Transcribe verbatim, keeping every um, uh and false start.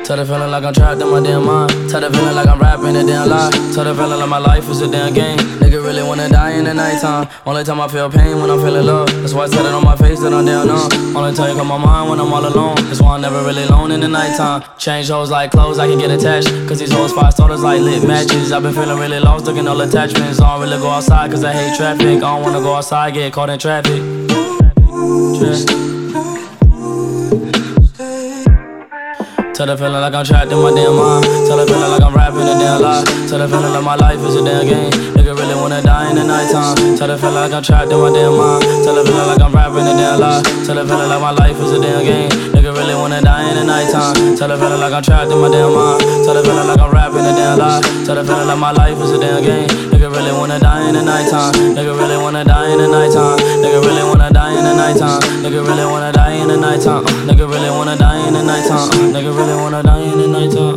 Tell the feeling like I'm trapped in my damn mind. Tell the feeling like I'm rapping a damn lie. Tell the feeling like my life is a damn game. Nigga really wanna die in the nighttime. Only time I feel pain when I'm feeling love. That's why I tell it on my face that I'm down numb. Only time you come my mind when I'm all alone. That's why I'm never really alone in the nighttime. Change hoes like clothes, I can get attached. Cause these hoes five starters like lit matches. I've been feeling really lost, looking all attachments. I don't really go outside cause I hate traffic. I don't wanna go outside, get caught in traffic. Traffic. Tell the feeling like I'm trapped in my damn mind. Tell the feeling like I'm rapping a damn lie. Tell the feeling like my life is a damn game. Nigga really wanna die in the nighttime. Tell the feeling like I'm trapped in my damn mind. Tell the feeling like I'm rapping a damn lie. Tell the feeling like my life is a damn game. Nigga really wanna die in the nighttime. Tell the feeling like I'm trapped in my damn mind. Tell the feeling like I'm rapping a damn lie. Tell the feeling like my life is a damn game. Nigga really wanna die in the nighttime. Nigga really wanna die in the nighttime. Nigga really wanna die in the nighttime. Nigga really wanna die in the nighttime. Nigga really wanna die in the nighttime. Nigga really wanna die in the nighttime.